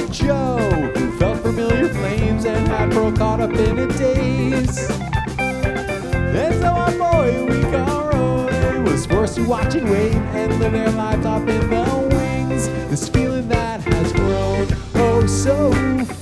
named Joe, who felt familiar flames and had Pearl caught up in a daze. And so our boy, we call Roy, was forced to watch and wait and live their lives off in the wings. This feeling that has grown oh so